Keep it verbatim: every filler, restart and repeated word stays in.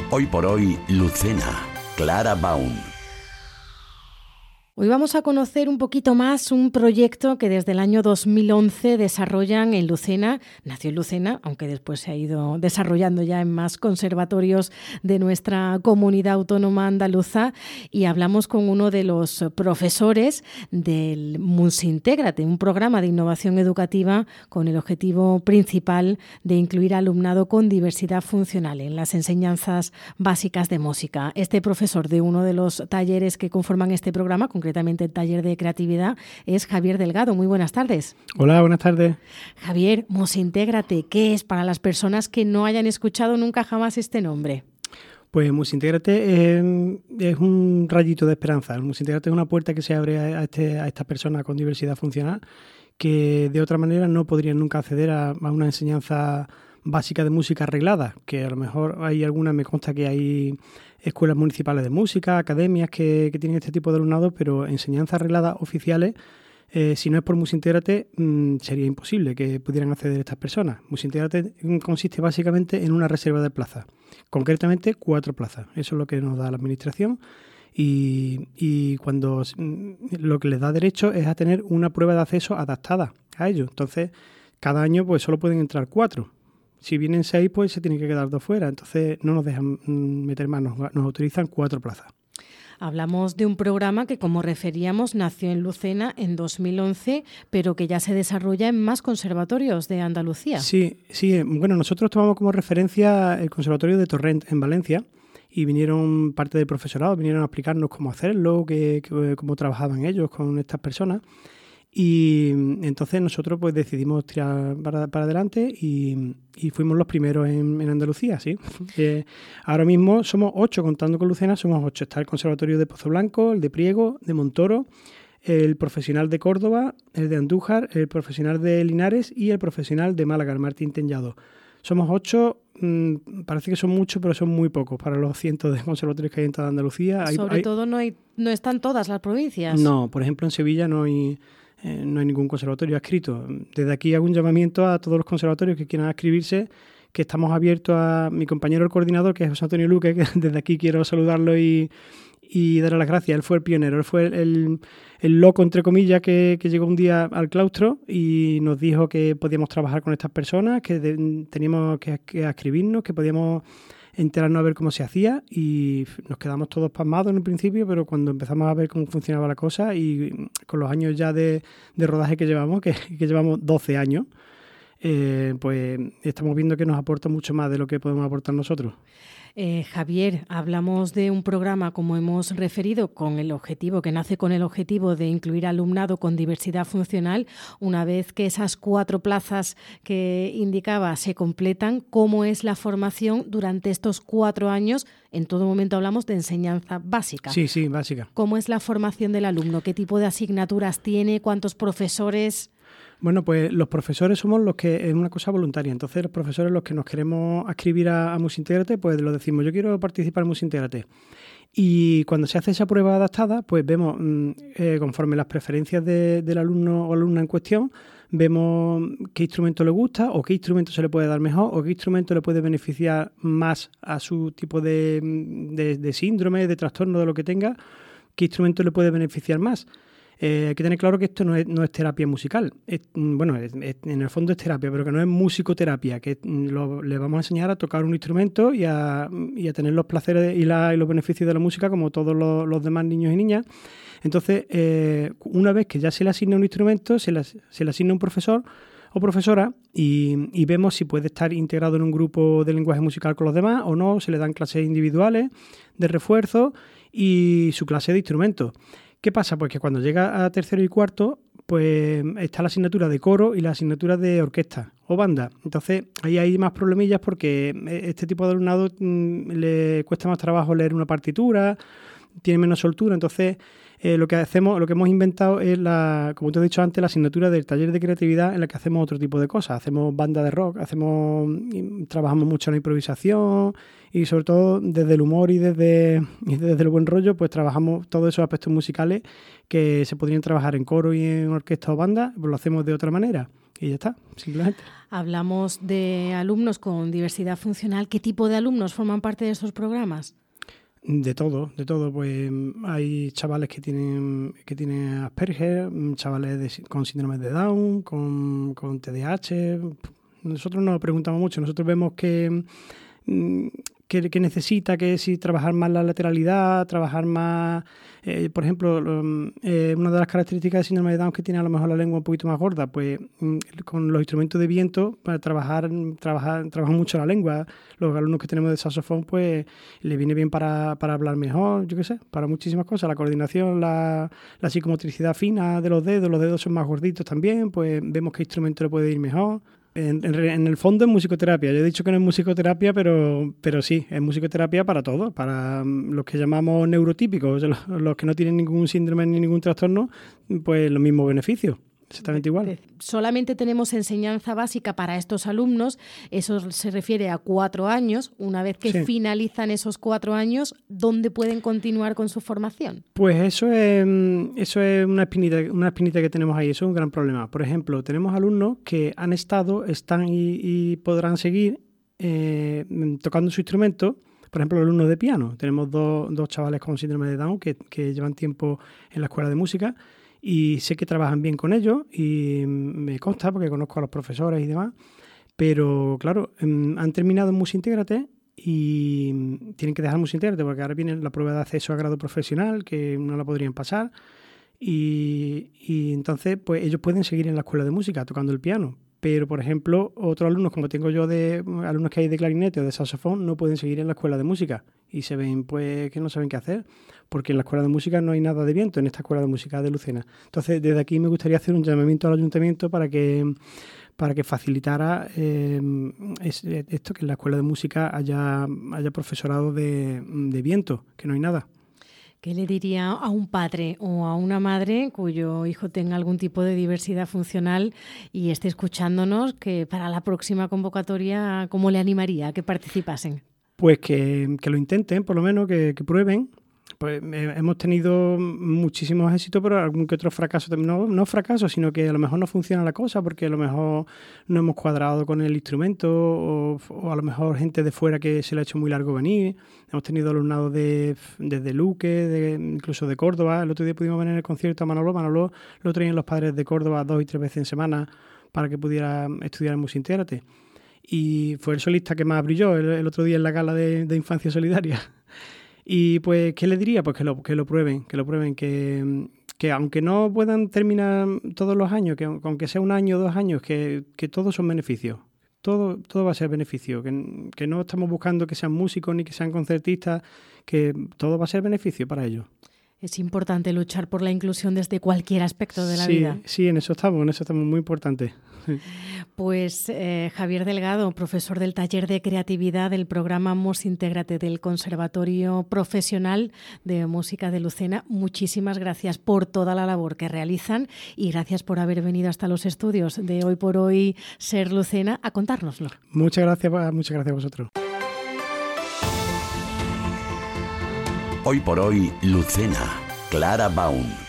Hoy por hoy, Lucena, Clara Baum. Hoy vamos a conocer un poquito más un proyecto que desde el año dos mil once desarrollan en Lucena. Nació en Lucena, aunque después se ha ido desarrollando ya en más conservatorios de nuestra comunidad autónoma andaluza. Y hablamos con uno de los profesores del Musintégrate, un programa de innovación educativa con el objetivo principal de incluir alumnado con diversidad funcional en las enseñanzas básicas de música. Este profesor de uno de los talleres que conforman este programa, concretamente el taller de creatividad, es Javier Delgado. Muy buenas tardes. Hola, buenas tardes. Javier, Musintégrate, ¿qué es para las personas que no hayan escuchado nunca jamás este nombre? Pues Musintégrate es, es un rayito de esperanza. El Musintégrate es una puerta que se abre a, este, a estas personas con diversidad funcional que de otra manera no podrían nunca acceder a, a una enseñanza básica de música arreglada, que a lo mejor hay algunas, me consta que hay escuelas municipales de música, academias que, que tienen este tipo de alumnado, pero enseñanzas arregladas oficiales, eh, si no es por Musintégrate, mmm, sería imposible que pudieran acceder estas personas. Musintégrate consiste básicamente en una reserva de plazas, concretamente cuatro plazas. Eso es lo que nos da la administración y, y cuando lo que les da derecho es a tener una prueba de acceso adaptada a ello. Entonces, cada año pues solo pueden entrar cuatro. Si vienen seis, pues se tienen que quedar dos fuera. Entonces no nos dejan meter más, nos, nos autorizan cuatro plazas. Hablamos de un programa que, como referíamos, nació en Lucena en dos mil once, pero que ya se desarrolla en más conservatorios de Andalucía. Sí, sí. Bueno, nosotros tomamos como referencia el Conservatorio de Torrent en Valencia y vinieron parte del profesorado, vinieron a explicarnos cómo hacerlo, que, que, cómo trabajaban ellos con estas personas. Y entonces nosotros pues decidimos tirar para, para adelante y, y fuimos los primeros en, en Andalucía, ¿sí? Eh, ahora mismo somos ocho, contando con Lucena, somos ocho. Está el Conservatorio de Pozoblanco, el de Priego, de Montoro, el profesional de Córdoba, el de Andújar, el profesional de Linares y el profesional de Málaga, el Martín Tellado. Somos ocho, mmm, parece que son muchos, pero son muy pocos para los cientos de conservatorios que hay en toda Andalucía. Hay, Sobre hay... todo no, hay, no están todas las provincias. No, por ejemplo en Sevilla no hay... Eh, no hay ningún conservatorio adscrito. Desde aquí hago un llamamiento a todos los conservatorios que quieran adscribirse, que estamos abiertos a mi compañero el coordinador, que es José Antonio Luque, que desde aquí quiero saludarlo y, y darle las gracias. Él fue el pionero, él fue el, el, el loco, entre comillas, que, que llegó un día al claustro y nos dijo que podíamos trabajar con estas personas, que de, teníamos que, que adscribirnos, que podíamos enterarnos a ver cómo se hacía y nos quedamos todos pasmados en un principio, pero cuando empezamos a ver cómo funcionaba la cosa y con los años ya de, de rodaje que llevamos, que, que llevamos doce años, eh, pues estamos viendo que nos aporta mucho más de lo que podemos aportar nosotros. Eh, Javier, hablamos de un programa, como hemos referido, con el objetivo, que nace con el objetivo de incluir alumnado con diversidad funcional. Una vez que esas cuatro plazas que indicaba se completan, ¿cómo es la formación durante estos cuatro años? En todo momento hablamos de enseñanza básica. Sí, sí, básica. ¿Cómo es la formación del alumno? ¿Qué tipo de asignaturas tiene? ¿Cuántos profesores? Bueno, pues los profesores somos los que, es una cosa voluntaria, entonces los profesores los que nos queremos adscribir a, a Musintégrate, pues lo decimos, yo quiero participar en Musintégrate. Y cuando se hace esa prueba adaptada, pues vemos, eh, conforme las preferencias de, del alumno o alumna en cuestión, vemos qué instrumento le gusta o qué instrumento se le puede dar mejor o qué instrumento le puede beneficiar más a su tipo de, de, de síndrome, de trastorno, de lo que tenga, qué instrumento le puede beneficiar más. Eh, hay que tener claro que esto no es, no es terapia musical. Es, bueno, es, es, en el fondo es terapia, pero que no es musicoterapia, que lo, le vamos a enseñar a tocar un instrumento y a, y a tener los placeres y, la, y los beneficios de la música como todos los, los demás niños y niñas. Entonces, eh, una vez que ya se le asigna un instrumento, se le, se le asigna un profesor o profesora y, y vemos si puede estar integrado en un grupo de lenguaje musical con los demás o no, se le dan clases individuales de refuerzo y su clase de instrumentos. ¿Qué pasa? Pues que cuando llega a tercero y cuarto, pues está la asignatura de coro y la asignatura de orquesta o banda. Entonces, ahí hay más problemillas porque este tipo de alumnado mmm, le cuesta más trabajo leer una partitura, tiene menos soltura. Entonces, eh, lo que hacemos, lo que hemos inventado es, la, como te he dicho antes, la asignatura del taller de creatividad en la que hacemos otro tipo de cosas. Hacemos banda de rock, hacemos trabajamos mucho en la improvisación y sobre todo desde el humor y desde, y desde el buen rollo, pues trabajamos todos esos aspectos musicales que se podrían trabajar en coro y en orquesta o banda, pues lo hacemos de otra manera. y ya está, simplemente. Hablamos de alumnos con diversidad funcional. ¿Qué tipo de alumnos forman parte de estos programas? De todo, de todo. Pues hay chavales que tienen que tienen Asperger, chavales de, con síndrome de Down, con, con T D A H. Nosotros no preguntamos mucho. Nosotros vemos que, que, que necesita que si trabajar más la lateralidad, trabajar más... Eh, por ejemplo, eh, una de las características del síndrome de Down que tiene a lo mejor la lengua un poquito más gorda, pues con los instrumentos de viento para trabajar, trabajar, trabajan mucho la lengua. Los alumnos que tenemos de saxofón, pues le viene bien para, para hablar mejor, yo qué sé, para muchísimas cosas. La coordinación, la, la psicomotricidad fina de los dedos, los dedos son más gorditos también, pues vemos qué instrumento le puede ir mejor. En, en, en el fondo es musicoterapia. Yo he dicho que no es musicoterapia, pero, pero sí, es musicoterapia para todos, para los que llamamos neurotípicos, los, los que no tienen ningún síndrome ni ningún trastorno, pues los mismos beneficios. Exactamente igual. Solamente tenemos enseñanza básica para estos alumnos, eso se refiere a cuatro años. Una vez que sí. finalizan esos cuatro años, ¿dónde pueden continuar con su formación? Pues eso es, eso es una espinita, una espinita que tenemos ahí, eso es un gran problema. Por ejemplo, tenemos alumnos que han estado, están y, y podrán seguir eh, tocando su instrumento. Por ejemplo, los alumnos de piano. Tenemos dos, dos chavales con síndrome de Down que, que llevan tiempo en la escuela de música. Y sé que trabajan bien con ellos y me consta porque conozco a los profesores y demás, pero claro, han terminado en Musintégrate y tienen que dejar Musintégrate porque ahora viene la prueba de acceso a grado profesional que no la podrían pasar y, y entonces pues ellos pueden seguir en la escuela de música tocando el piano. Pero, por ejemplo, otros alumnos, como tengo yo de alumnos que hay de clarinete o de saxofón, no pueden seguir en la escuela de música y se ven pues que no saben qué hacer, porque en la escuela de música no hay nada de viento, en esta escuela de música de Lucena. Entonces, desde aquí me gustaría hacer un llamamiento al ayuntamiento para que para que facilitara eh, esto, que en la escuela de música haya, haya profesorado de, de viento, que no hay nada. ¿Qué le diría a un padre o a una madre cuyo hijo tenga algún tipo de diversidad funcional y esté escuchándonos, que para la próxima convocatoria, cómo le animaría a que participasen? Pues que, que lo intenten, por lo menos, que, que prueben. Pues eh, hemos tenido muchísimos éxitos, pero algún que otro fracaso también. No, no fracaso, sino que a lo mejor no funciona la cosa porque a lo mejor no hemos cuadrado con el instrumento o, o a lo mejor gente de fuera que se le ha hecho muy largo venir. Hemos tenido alumnados de, desde Luque, de, incluso de Córdoba. El otro día pudimos venir en el concierto a Manolo. Manolo lo traían los padres de Córdoba dos y tres veces en semana para que pudiera estudiar en Musintégrate. Y fue el solista que más brilló el, el otro día en la gala de, de Infancia Solidaria. Y pues, ¿qué les diría? Pues que lo, que lo prueben, que lo prueben, que, que aunque no puedan terminar todos los años, que aunque sea un año o dos años, que, que todos son beneficios. Todo, todo va a ser beneficio, que, que no estamos buscando que sean músicos ni que sean concertistas, que todo va a ser beneficio para ellos. Es importante luchar por la inclusión desde cualquier aspecto de la sí, vida. Sí, en eso estamos, en eso estamos, muy importante. Sí. Pues eh, Javier Delgado, profesor del taller de creatividad del programa Musintégrate del Conservatorio Profesional de Música de Lucena, muchísimas gracias por toda la labor que realizan y gracias por haber venido hasta los estudios de Hoy por Hoy Ser Lucena a contárnoslo. Muchas gracias, muchas gracias a vosotros. Hoy por Hoy Lucena, Clara Baun.